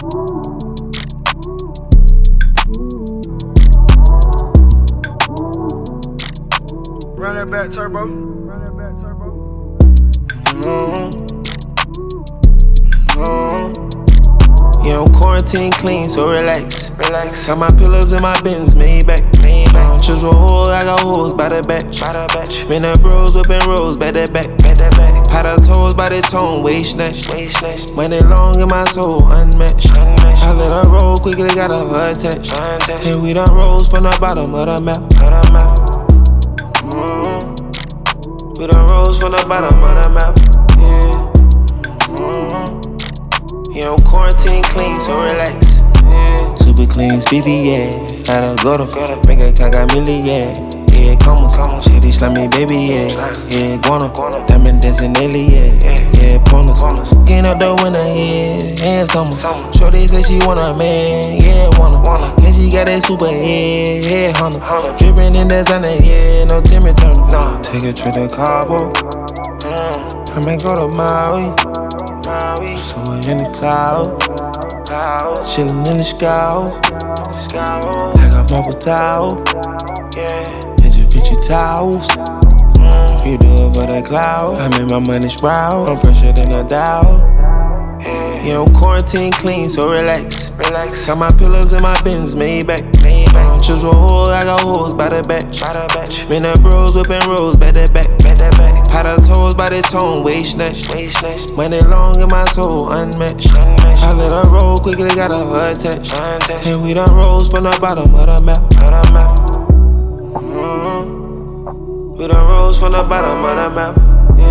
Run that back, turbo. Yeah, I'm quarantine clean, so relax. Got my pillows in my bins, made back. Just a hole, I got holes by the batch. Been the bros whipping rolls, back that back. Pat her toes by the tone, waist snatch. Money long in my soul, unmatched. I let her roll quickly, got her attached. And we done rose from the bottom of the map. We done rose from the bottom of the map. Yeah, I'm quarantine clean, so relax. Yeah. Super clean, BB, yeah. Gotta go to make a cock, got milli, yeah. Yeah, come on. Shady slimy, baby, yeah. Yeah, guana. Diamond dancing daily, yeah. Yeah, bonus. Getting up the winner, yeah. And summer. Shorty say she want a man, yeah, wanna. And she got that super, yeah, Honda. Drippin' in that Zana, yeah, no Timmy Turner. Take a trip to Cabo. I may go to Maui. Somewhere in the cloud, chillin' in the sky. I got marble towel, and just fit your towels. You do it for the cloud. I make my money sprout. I'm fresher than a Dow. Yeah, I'm quarantine clean, so relax. Got my pillows in my bins, made back. Just a hole, I got holes by the batch. Been the bros whipping rolls, back that back. Pat her toes by the tone, waist snatch. Money long in my soul, unmatched. I let her roll quickly, got her attached. And we done rose from the bottom of the map. We done rose from the bottom of the map.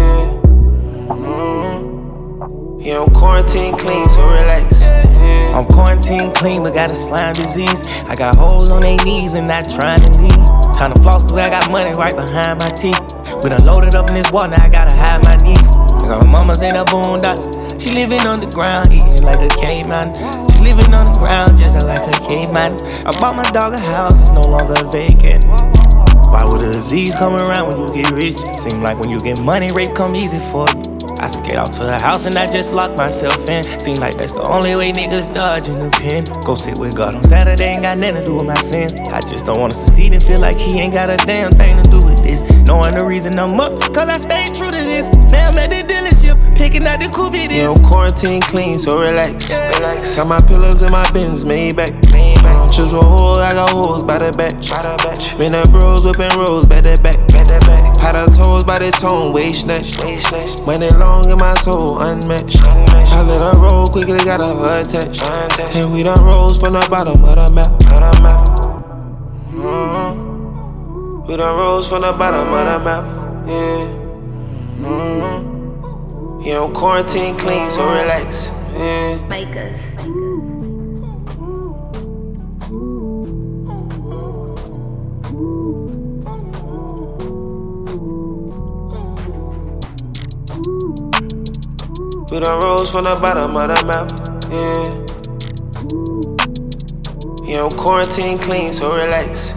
Yeah, I'm quarantine clean, so relax. I'm quarantine clean, but got a slime disease. I got holes on their knees and not trying to leave. Time to floss, cause I got money right behind my teeth. We done loaded up in this wall, now I gotta hide my knees. I got my mama's in the boondocks. She living underground, eating like a caveman. She living on the ground, just like a caveman. I bought my dog a house, it's no longer vacant. Why would a disease come around when you get rich? Seem like when you get money, rape come easy for you. I skate out to the house and I just lock myself in. Seem like that's the only way niggas dodge in the pen. Go sit with God on Saturday, ain't got nothing to do with my sins. I just don't wanna succeed and feel like he ain't got a damn thing to do with this. Knowing the reason I'm up, cause I stay true to this. Now I'm at the dealership, picking out the coupe it is. Yeah, I'm quarantine clean, so relax. Got my pillows in my bins, made back. Just a hole, I got holes by the batch. Been the bros whipping rolls, back that back. Pat her toes by the tone, waist snatch. Money long in my soul, unmatched. I let her roll quickly, got her attached. And we done rose from the bottom of the map. We done rose from the bottom of the map. Yeah, I'm quarantine clean, so relax. Makers. We done rose from the bottom of the map. Yeah, I'm quarantine clean, so relax.